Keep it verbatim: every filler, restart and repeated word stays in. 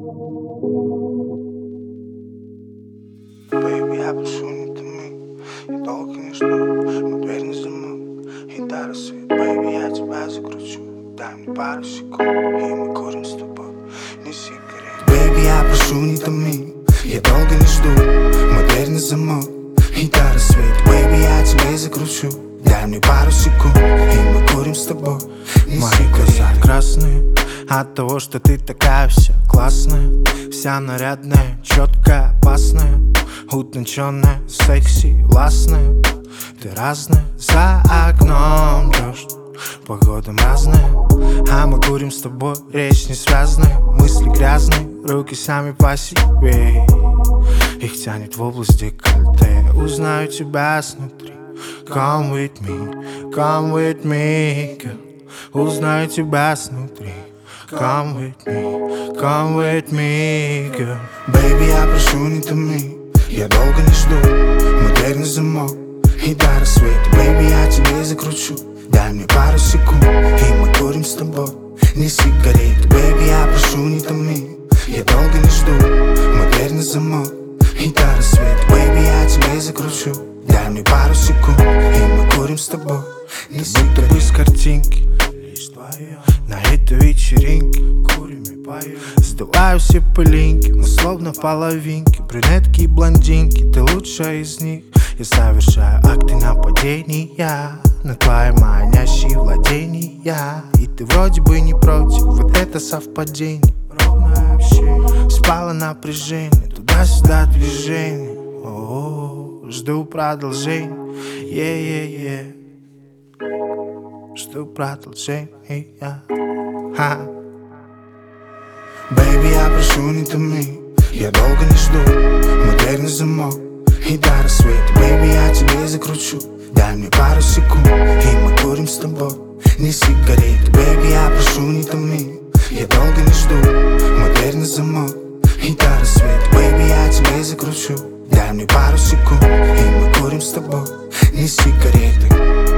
Baby, я прошу, не томи, я долго не жду, но дверь не замок, и до рассвета. Baby, я тебя закручу, дай мне пару секунд, и мы курим с тобой, не сигарет. Baby, я прошу, не томи, я долго не жду, но дверь не замок, и до рассвета. Baby, я тебя закручу, дай мне пару секунд, и мы курим с тобой, не сигарет. Мои глаза красные от того, что ты такая вся классная, вся нарядная, четкая, опасная, утонченная, секси, ласная. Ты разная, за окном дождь, погода разная, а мы курим с тобой, речь не связанная, мысли грязные, руки сами по себе, их тянет в область декольте. Узнаю тебя снутри. Come with me, come with me, girl. Узнаю тебя снутри. Come with me, come with me, girl. Baby, я прошу, не томи, я долго не жду, но дверь не замок, и до рассвета. Baby, я тебе закручу, дай мне пару секунд, и мы курим с тобой, не сигареты. Baby, я прошу, не томи, я долго не жду, но дверь не замок, и до рассвета. Baby, я тебе закручу, дай мне пару секунд, и мы курим с тобой, не сигареты. Будто бы с картинки, лишь твоя, на этой вечеринке курим и поем. Сдуваю все пылинки, мы словно половинки, брюнетки и блондинки, ты лучшая из них. Я совершаю акты нападения на твои манящие владения, и ты вроде бы не против, вот это совпадение. Ровное общение, спало напряжение, туда-сюда движение. О-о-о, жду продолжения, е-е-е, жду продолжения. Ха. Baby, я прошу, не томи, я долго не жду, но дверь не замок, и до рассвета. Baby, я тебе закручу, дай мне пару секунд, и мы курим с тобой, не сигареты. Baby, я прошу, не томи, я долго не жду, но дверь не замок, и до рассвета. Baby, я тебе закручу, дай мне пару секунд, и мы курим с тобой, не сигареты.